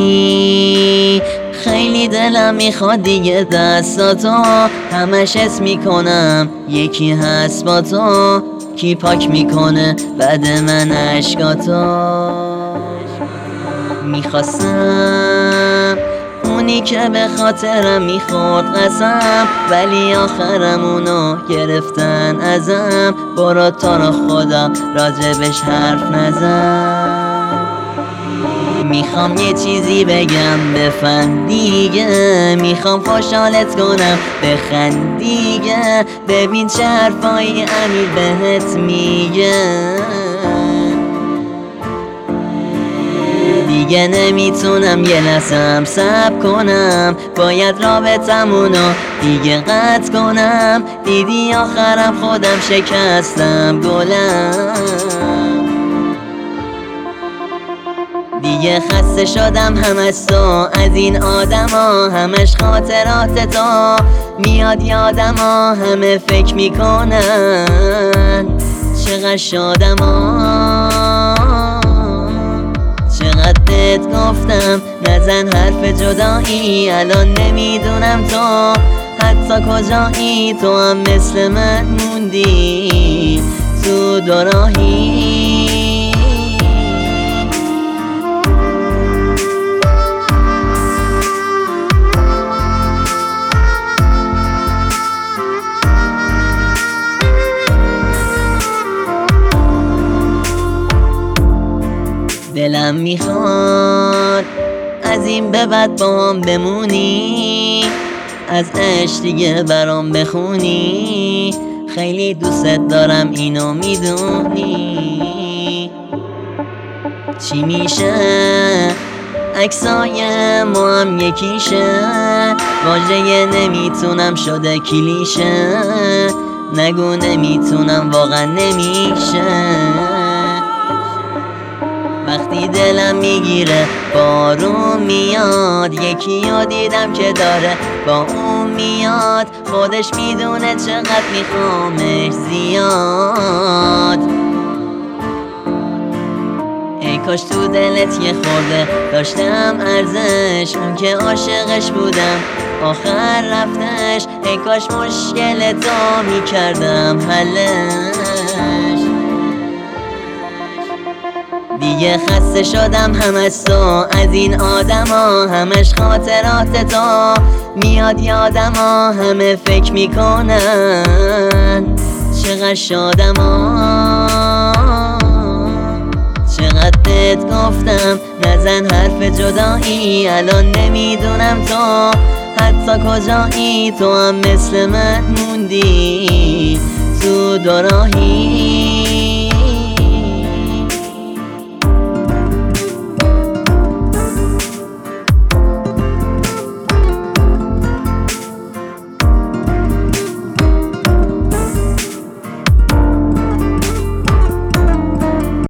بمونی. خیلی دلم میخواد دیگه دستاتو همش حس میکنم یکی هست با تو، کی پاک میکنه بعد من عشقاتو. میخواستم اونی که به خاطرم میخورد قسم، ولی آخرمونو گرفتن ازم. برو تو رو خدا راجبش حرف نزن. میخوام یه چیزی بگم بفهم دیگه، میخوام خوشحالت کنم بخند دیگه. ببین چه حرفایی امیر بهت میگه. دیگه نمیتونم یه لحظه‌ام صبر کنم، باید رابطمونو دیگه قطع کنم. دیدی آخرم خودم شکستم گلم. دیگه خسته شدم هم از تو، از این آدما همش خاطرات تو میاد یادم ها. همه فکر میکنن چقدر شادم ها، چقدر بهت گفتم نزن حرف جدایی. الان نمیدونم تو حتی کجایی، تو هم مثل من موندی تو دوراهی. دلم میخواد از این به بعد با هم بمونی، از عشق دیگه برام بخونی. خیلی دوست دارم اینو میدونی. چی میشه عکسای ما هم یکیشه، واژه نمیتونم شده کلیشه. نگو نمیتونم واقعا نمیشه. وقتی دلم میگیره بارون میاد، یکی رو دیدم که داره با اون میاد. خودش میدونه چقدر میخوامش زیاد. ای کاش تو دلت یه خورده داشتم ارزش، اون که عاشقش بودم آخر رفتش. ای کاش مشکلتو میکردم حلش. دیگه خسته شدم هم از تو، از این آدما همش خاطرات تو میاد یادم ها. همه فکر میکنن چقدر شادم ها، چقدر بهت گفتم نزن حرف جدایی. الان نمیدونم تو حتی کجایی، تو هم مثل من موندی تو دوراهی.